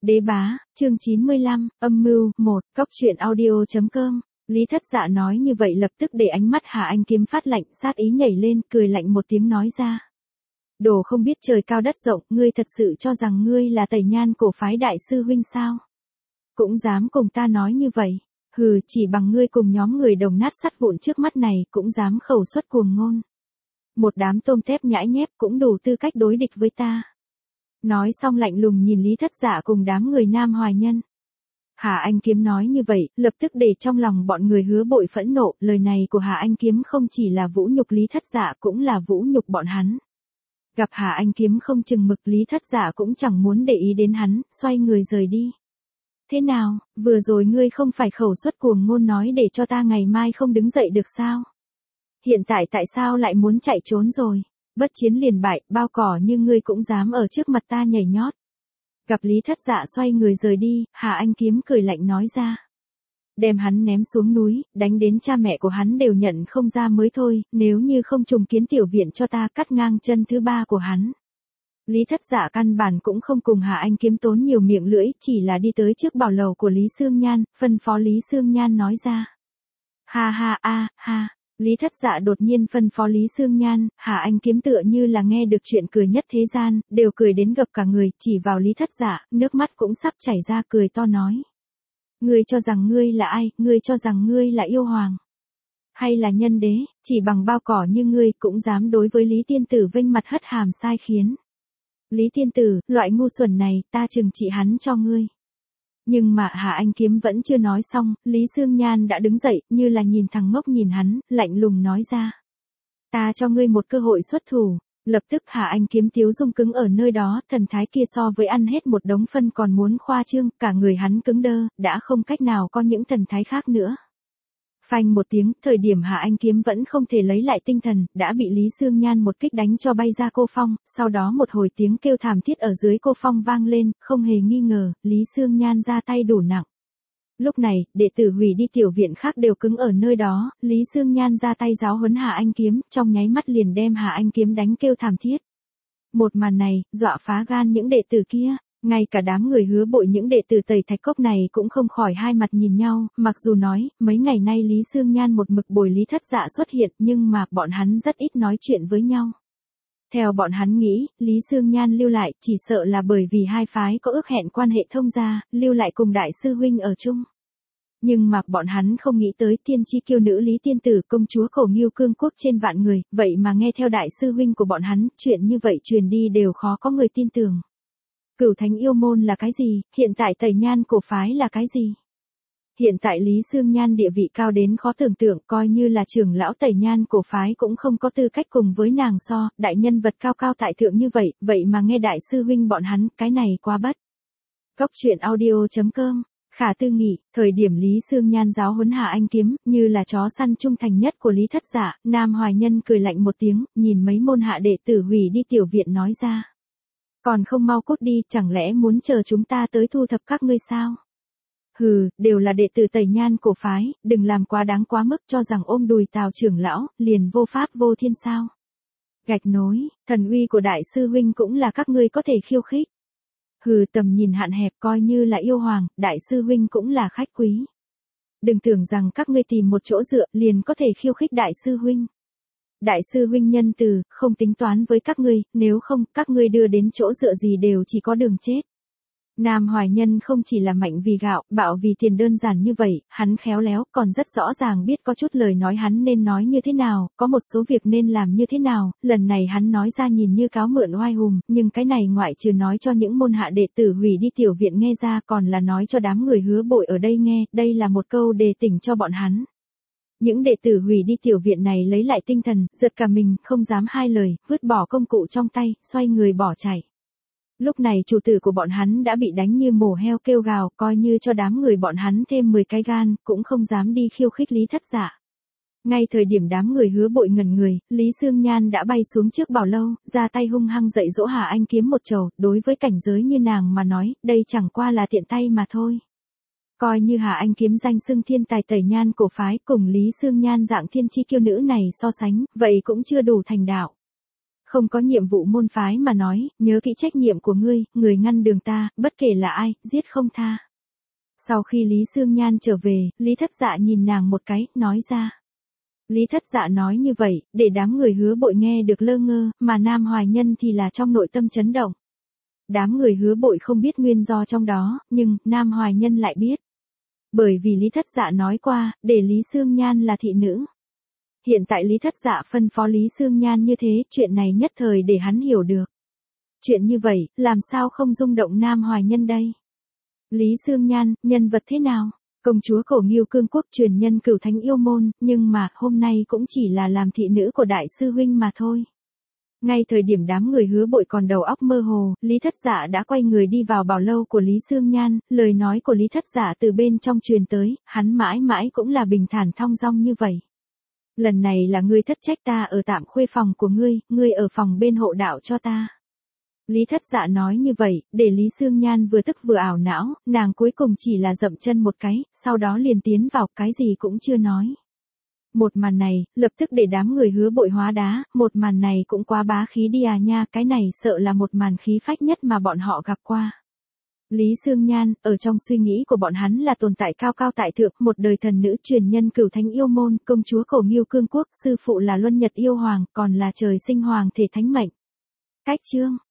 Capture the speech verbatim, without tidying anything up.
Đế bá, chương chín mươi lăm, âm mưu, một, cóc truyện audio.com. Lý Thất Dạ nói như vậy lập tức để ánh mắt Hà Anh Kiếm phát lạnh, sát ý nhảy lên, cười lạnh một tiếng nói ra. Đồ không biết trời cao đất rộng, ngươi thật sự cho rằng ngươi là Tẩy Nhan cổ phái đại sư huynh sao? Cũng dám cùng ta nói như vậy? Hừ, chỉ bằng ngươi cùng nhóm người đồng nát sắt vụn trước mắt này cũng dám khẩu xuất cuồng ngôn. Một đám tôm tép nhãi nhép cũng đủ tư cách đối địch với ta. Nói xong lạnh lùng nhìn Lý Thất Dạ cùng đám người Nam Hoài Nhân. Hà Anh Kiếm nói như vậy, lập tức để trong lòng bọn người Hứa Bội phẫn nộ, lời này của Hà Anh Kiếm không chỉ là vũ nhục Lý Thất Dạ cũng là vũ nhục bọn hắn. Gặp Hà Anh Kiếm không chừng mực, Lý Thất Dạ cũng chẳng muốn để ý đến hắn, xoay người rời đi. Thế nào, vừa rồi ngươi không phải khẩu xuất cuồng ngôn nói để cho ta ngày mai không đứng dậy được sao? Hiện tại tại sao lại muốn chạy trốn rồi? Bất chiến liền bại, bao cỏ như ngươi cũng dám ở trước mặt ta nhảy nhót. Gặp Lý Thất Dạ xoay người rời đi, Hà Anh Kiếm cười lạnh nói ra. Đem hắn ném xuống núi, đánh đến cha mẹ của hắn đều nhận không ra mới thôi, nếu như không trùng kiến tiểu viện cho ta, cắt ngang chân thứ ba của hắn. Lý Thất Dạ căn bản cũng không cùng Hà Anh Kiếm tốn nhiều miệng lưỡi, chỉ là đi tới trước bảo lầu của Lý Sương Nhan, phân phó Lý Sương Nhan nói ra. Ha ha a, ha. Lý Thất Dạ đột nhiên phân phó Lý Sương Nhan, Hà Anh Kiếm tựa như là nghe được chuyện cười nhất thế gian, đều cười đến gập cả người, chỉ vào Lý Thất Dạ, nước mắt cũng sắp chảy ra, cười to nói. Ngươi cho rằng ngươi là ai, ngươi cho rằng ngươi là yêu hoàng. Hay là nhân đế, chỉ bằng bao cỏ như ngươi cũng dám đối với Lý Tiên Tử vênh mặt hất hàm sai khiến. Lý Tiên Tử, loại ngu xuẩn này, ta trừng trị hắn cho ngươi. Nhưng mà Hà Anh Kiếm vẫn chưa nói xong, Lý Sương Nhan đã đứng dậy, như là nhìn thằng ngốc nhìn hắn, lạnh lùng nói ra. Ta cho ngươi một cơ hội xuất thủ. Lập tức Hà Anh Kiếm tiếu dung cứng ở nơi đó, thần thái kia so với ăn hết một đống phân còn muốn khoa trương, cả người hắn cứng đơ, đã không cách nào có những thần thái khác nữa. Phanh một tiếng, thời điểm Hà Anh Kiếm vẫn không thể lấy lại tinh thần, đã bị Lý Sương Nhan một kích đánh cho bay ra cô phong, sau đó một hồi tiếng kêu thảm thiết ở dưới cô phong vang lên, không hề nghi ngờ, Lý Sương Nhan ra tay đủ nặng. Lúc này, đệ tử hủy đi tiểu viện khác đều cứng ở nơi đó, Lý Sương Nhan ra tay giáo huấn Hà Anh Kiếm, trong nháy mắt liền đem Hà Anh Kiếm đánh kêu thảm thiết. Một màn này, dọa phá gan những đệ tử kia. Ngay cả đám người Hứa Bội những đệ tử Tẩy Thạch Cốc này cũng không khỏi hai mặt nhìn nhau, mặc dù nói, mấy ngày nay Lý Sương Nhan một mực bồi Lý Thất Dạ xuất hiện, nhưng mà bọn hắn rất ít nói chuyện với nhau. Theo bọn hắn nghĩ, Lý Sương Nhan lưu lại, chỉ sợ là bởi vì hai phái có ước hẹn quan hệ thông gia, lưu lại cùng đại sư huynh ở chung. Nhưng mà bọn hắn không nghĩ tới tiên chi kiêu nữ Lý Tiên Tử công chúa Cổ Nghiêu cương quốc trên vạn người, vậy mà nghe theo đại sư huynh của bọn hắn, chuyện như vậy truyền đi đều khó có người tin tưởng. Cửu Thánh Yêu Môn là cái gì, hiện tại Tẩy Nhan cổ phái là cái gì? Hiện tại Lý Sương Nhan địa vị cao đến khó tưởng tượng, coi như là trưởng lão Tẩy Nhan cổ phái cũng không có tư cách cùng với nàng so, đại nhân vật cao cao tại thượng như vậy, vậy mà nghe đại sư huynh bọn hắn, cái này quá bất. Cóc truyện audio.com. Khả Tư Nghị, thời điểm Lý Sương Nhan giáo huấn Hà Anh Kiếm, như là chó săn trung thành nhất của Lý Thất Dạ, Nam Hoài Nhân cười lạnh một tiếng, nhìn mấy môn hạ đệ tử hủy đi tiểu viện nói ra. Còn không mau cút đi, chẳng lẽ muốn chờ chúng ta tới thu thập các ngươi sao? Hừ, đều là đệ tử Tẩy Nhan cổ phái, đừng làm quá đáng quá mức cho rằng ôm đùi Tào trưởng lão, liền vô pháp vô thiên sao. Gạch nối, thần uy của đại sư huynh cũng là các ngươi có thể khiêu khích. Hừ, tầm nhìn hạn hẹp, coi như là yêu hoàng, đại sư huynh cũng là khách quý. Đừng tưởng rằng các ngươi tìm một chỗ dựa liền có thể khiêu khích đại sư huynh. Đại sư huynh nhân từ, không tính toán với các ngươi, nếu không, các ngươi đưa đến chỗ dựa gì đều chỉ có đường chết. Nam Hoài Nhân không chỉ là mạnh vì gạo, bạo vì tiền đơn giản như vậy, hắn khéo léo, còn rất rõ ràng biết có chút lời nói hắn nên nói như thế nào, có một số việc nên làm như thế nào, lần này hắn nói ra nhìn như cáo mượn oai hùng, nhưng cái này ngoại trừ nói cho những môn hạ đệ tử hủy đi tiểu viện nghe ra còn là nói cho đám người Hứa Bội ở đây nghe, đây là một câu đề tỉnh cho bọn hắn. Những đệ tử hủy đi tiểu viện này lấy lại tinh thần, giật cả mình, không dám hai lời, vứt bỏ công cụ trong tay, xoay người bỏ chạy. Lúc này chủ tử của bọn hắn đã bị đánh như mổ heo kêu gào, coi như cho đám người bọn hắn thêm mười cái gan, cũng không dám đi khiêu khích Lý Thất Dạ. Ngay thời điểm đám người Hứa Bội ngẩn người, Lý Sương Nhan đã bay xuống trước bảo lâu, ra tay hung hăng dạy dỗ Hà Anh Kiếm một trầu, đối với cảnh giới như nàng mà nói, đây chẳng qua là tiện tay mà thôi. Coi như Hà Anh Kiếm danh xưng thiên tài Tẩy Nhan cổ phái cùng Lý Sương Nhan dạng thiên chi kiêu nữ này so sánh, vậy cũng chưa đủ thành đạo. Không có nhiệm vụ môn phái mà nói, nhớ kỹ trách nhiệm của ngươi, người ngăn đường ta, bất kể là ai, giết không tha. Sau khi Lý Sương Nhan trở về, Lý Thất Dạ nhìn nàng một cái, nói ra. Lý Thất Dạ nói như vậy, để đám người Hứa Bội nghe được lơ ngơ, mà Nam Hoài Nhân thì là trong nội tâm chấn động. Đám người Hứa Bội không biết nguyên do trong đó, nhưng Nam Hoài Nhân lại biết. Bởi vì Lý Thất Dạ nói qua, để Lý Sương Nhan là thị nữ. Hiện tại Lý Thất Dạ phân phó Lý Sương Nhan như thế, chuyện này nhất thời để hắn hiểu được. Chuyện như vậy, làm sao không rung động Nam Hoài Nhân đây? Lý Sương Nhan, nhân vật thế nào? Công chúa Cổ Nghiêu Cương Quốc truyền nhân Cửu Thánh Yêu Môn, nhưng mà hôm nay cũng chỉ là làm thị nữ của đại sư huynh mà thôi. Ngay thời điểm đám người Hứa Bội còn đầu óc mơ hồ, Lý Thất Dạ đã quay người đi vào bảo lâu của Lý Sương Nhan, lời nói của Lý Thất Dạ từ bên trong truyền tới, hắn mãi mãi cũng là bình thản thong dong như vậy. Lần này là ngươi thất trách ta ở tạm khuê phòng của ngươi, ngươi ở phòng bên hộ đạo cho ta. Lý Thất Dạ nói như vậy, để Lý Sương Nhan vừa tức vừa ảo não, nàng cuối cùng chỉ là dậm chân một cái, sau đó liền tiến vào, cái gì cũng chưa nói. Một màn này, lập tức để đám người Hứa Bội hóa đá, một màn này cũng quá bá khí đi à nha, cái này sợ là một màn khí phách nhất mà bọn họ gặp qua. Lý Sương Nhan, ở trong suy nghĩ của bọn hắn là tồn tại cao cao tại thượng, một đời thần nữ truyền nhân Cửu Thánh Yêu Môn, công chúa Cổ Nghiêu Cương Quốc, sư phụ là Luân Nhật Yêu Hoàng, còn là trời sinh hoàng thể thánh mệnh. Cách chương